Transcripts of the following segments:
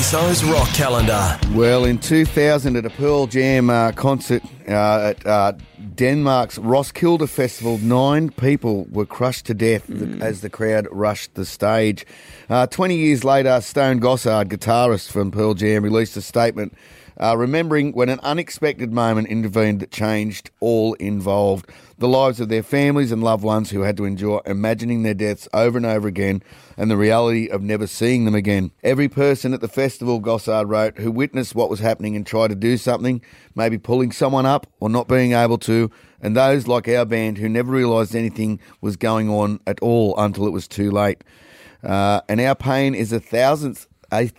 SO's rock calendar. Well, in 2000 at a Pearl Jam concert at Denmark's Roskilde Festival, 9 people were crushed to death as the crowd rushed the stage. 20 years later, Stone Gossard, guitarist from Pearl Jam, released a statement remembering when an unexpected moment intervened that changed all involved. The lives of their families and loved ones who had to endure imagining their deaths over and over again and the reality of never seeing them again. Every person at the festival, Gossard wrote, who witnessed what was happening and tried to do something, maybe pulling someone up or not being able to, and those like our band who never realised anything was going on at all until it was too late. And our pain is a thousandth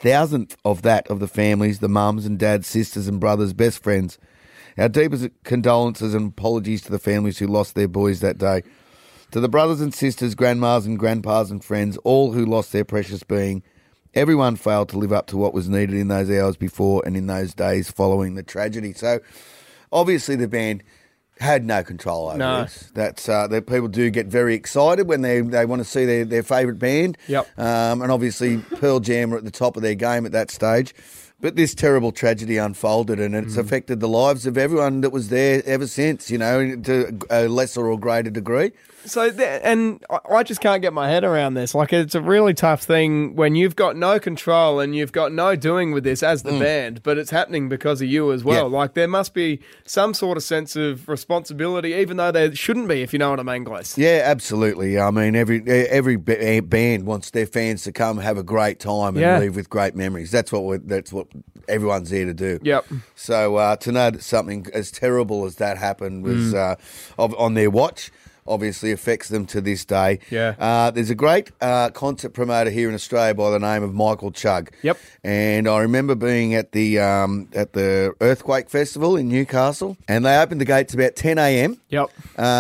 of that of the families, the mums and dads, sisters and brothers, best friends. Our deepest condolences and apologies to the families who lost their boys that day. To the brothers and sisters, grandmas and grandpas and friends, all who lost their precious being, everyone failed to live up to what was needed in those hours before and in those days following the tragedy. So, obviously the band had no control over this. That's that people do get very excited when they want to see their favourite band. Yep. And obviously Pearl Jam are at the top of their game at that stage. But this terrible tragedy unfolded and it's affected the lives of everyone that was there ever since, you know, to a lesser or greater degree. So, and I just can't get my head around this. Like, it's a really tough thing when you've got no control and you've got no doing with this as the band, but it's happening because of you as well. Yeah. Like, there must be some sort of sense of responsibility, even though there shouldn't be, if you know what I mean, Glass. Yeah, absolutely. I mean, every band wants their fans to come have a great time and leave with great memories. That's what everyone's there to do. Yep. So to know that something as terrible as that happened was on their watch obviously affects them to this day. Yeah. There's a great concert promoter here in Australia by the name of Michael Chugg. Yep. And I remember being at the Earthquake Festival in Newcastle, and they opened the gates about 10 a.m. Yep.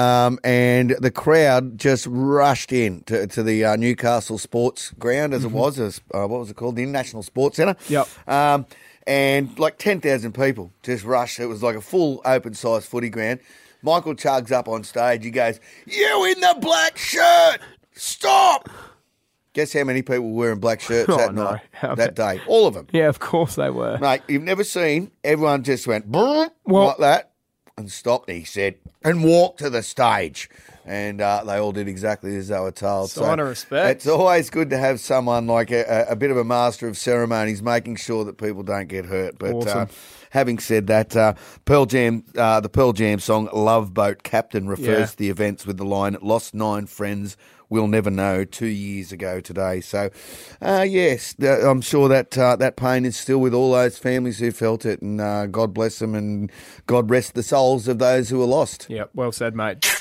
And the crowd just rushed in to the Newcastle Sports Ground, as it was, what was it called? The International Sports Centre. Yep. And like 10,000 people just rushed. It was like a full open-sized footy ground. Michael Chugg's up on stage. He goes, "You in the black shirt! Stop!" Guess how many people were in black shirts that night, that day? All of them. Yeah, of course they were. Mate, you've never seen, everyone just went like that and stopped, he said, and walked to the stage. And they all did exactly as they were told. Sign of respect. It's always good to have someone like a bit of a master of ceremonies making sure that people don't get hurt. But awesome. Having said that, Pearl Jam, the Pearl Jam song Love Boat Captain refers to the events with the line, "Lost 9 friends we'll never know," 2 years ago today. So, yes, I'm sure that that pain is still with all those families who felt it, and God bless them and God rest the souls of those who were lost. Yep, well said, mate.